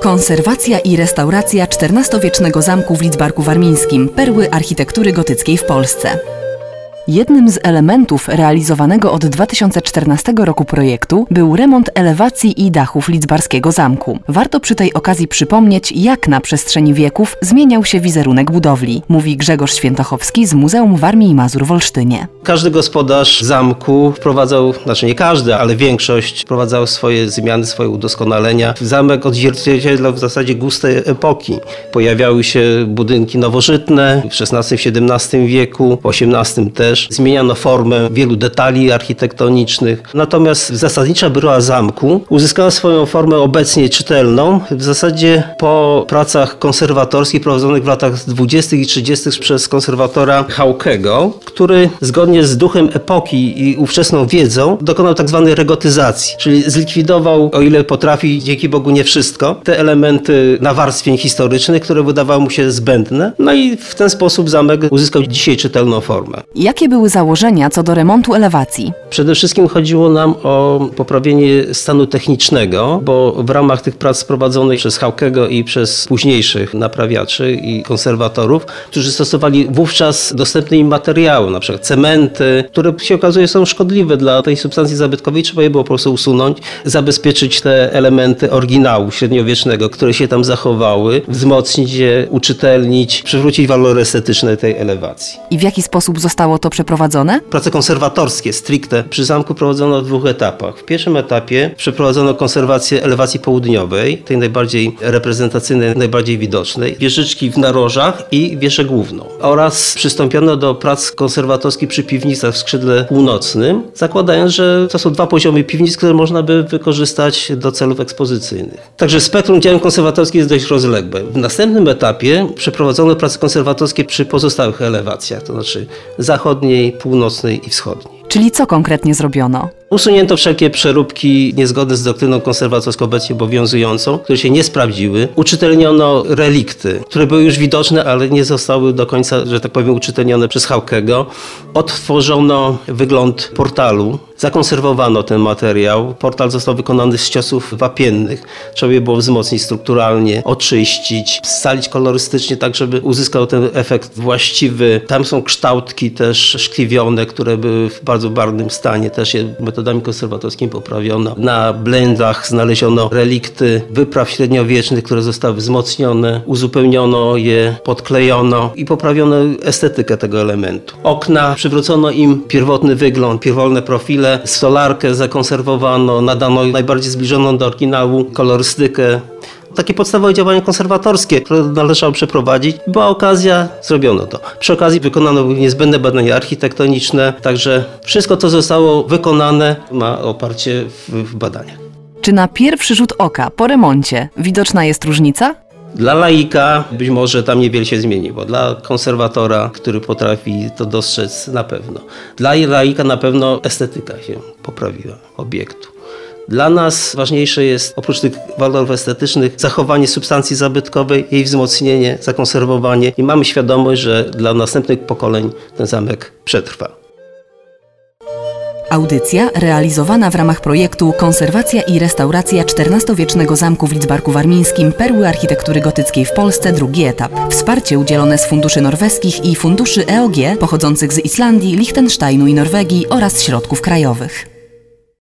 Konserwacja i restauracja XIV-wiecznego zamku w Lidzbarku Warmińskim, perły architektury gotyckiej w Polsce. Jednym z elementów realizowanego od 2014 roku projektu był remont elewacji i dachów lidzbarskiego zamku. Warto przy tej okazji przypomnieć, jak na przestrzeni wieków zmieniał się wizerunek budowli, mówi Grzegorz Świętochowski z Muzeum Warmii i Mazur w Olsztynie. Każdy gospodarz zamku wprowadzał, znaczy nie każdy, ale większość wprowadzał swoje zmiany, swoje udoskonalenia. Zamek odzwierciedlał w zasadzie gust tej epoki. Pojawiały się budynki nowożytne w XVI-XVII wieku, w XVIII też. Zmieniano formę wielu detali architektonicznych. Natomiast zasadnicza bryła zamku uzyskała swoją formę obecnie czytelną w zasadzie po pracach konserwatorskich prowadzonych w latach 20. i 30. przez konserwatora Hauke'ego, który zgodnie z duchem epoki i ówczesną wiedzą dokonał tak zwanej regotyzacji, czyli zlikwidował, o ile potrafi, dzięki Bogu nie wszystko, te elementy nawarstwień historycznych, które wydawały mu się zbędne. No i w ten sposób zamek uzyskał dzisiaj czytelną formę. Jakie były założenia co do remontu elewacji? Przede wszystkim chodziło nam o poprawienie stanu technicznego, bo w ramach tych prac prowadzonych przez Hauke'ego i przez późniejszych naprawiaczy i konserwatorów, którzy stosowali wówczas dostępne im materiały, na przykład cementy, które się okazuje są szkodliwe dla tej substancji zabytkowej, trzeba je było po prostu usunąć, zabezpieczyć te elementy oryginału średniowiecznego, które się tam zachowały, wzmocnić je, uczytelnić, przywrócić walory estetyczne tej elewacji. I w jaki sposób zostało to przeprowadzone? Prace konserwatorskie stricte przy zamku prowadzono w dwóch etapach. W pierwszym etapie przeprowadzono konserwację elewacji południowej, tej najbardziej reprezentacyjnej, najbardziej widocznej, wieżyczki w narożach i wieżę główną. Oraz przystąpiono do prac konserwatorskich przy piwnicach w skrzydle północnym, zakładając, że to są dwa poziomy piwnic, które można by wykorzystać do celów ekspozycyjnych. Także spektrum działań konserwatorskich jest dość rozległe. W następnym etapie przeprowadzono prace konserwatorskie przy pozostałych elewacjach, to znaczy zachodniej, północnej i wschodniej. Czyli co konkretnie zrobiono? Usunięto wszelkie przeróbki niezgodne z doktryną konserwatorską obecnie obowiązującą, które się nie sprawdziły. Uczytelniono relikty, które były już widoczne, ale nie zostały do końca, że tak powiem, uczytelnione przez Hauke'ego. Odtworzono wygląd portalu, zakonserwowano ten materiał. Portal został wykonany z ciosów wapiennych. Trzeba je było wzmocnić strukturalnie, oczyścić, scalić kolorystycznie, tak żeby uzyskał ten efekt właściwy. Tam są kształtki też szkliwione, które były w bardzo barwnym stanie, też je metodami konserwatorskimi poprawiono. Na blendach znaleziono relikty wypraw średniowiecznych, które zostały wzmocnione, uzupełniono je, podklejono i poprawiono estetykę tego elementu. Okna, przywrócono im pierwotny wygląd, pierwotne profile, stolarkę zakonserwowano, nadano najbardziej zbliżoną do oryginału kolorystykę. Takie podstawowe działania konserwatorskie, które należało przeprowadzić. Była okazja, zrobiono to. Przy okazji wykonano niezbędne badania architektoniczne, także wszystko, co zostało wykonane, ma oparcie w badaniach. Czy na pierwszy rzut oka po remoncie widoczna jest różnica? Dla laika być może tam niewiele się zmieniło. Dla konserwatora, który potrafi to dostrzec, na pewno. Dla laika na pewno estetyka się poprawiła obiektu. Dla nas ważniejsze jest, oprócz tych walorów estetycznych, zachowanie substancji zabytkowej, jej wzmocnienie, zakonserwowanie i mamy świadomość, że dla następnych pokoleń ten zamek przetrwa. Audycja realizowana w ramach projektu Konserwacja i restauracja XIV-wiecznego zamku w Lidzbarku Warmińskim, perły architektury gotyckiej w Polsce, drugi etap. Wsparcie udzielone z funduszy norweskich i funduszy EOG pochodzących z Islandii, Liechtensteinu i Norwegii oraz środków krajowych.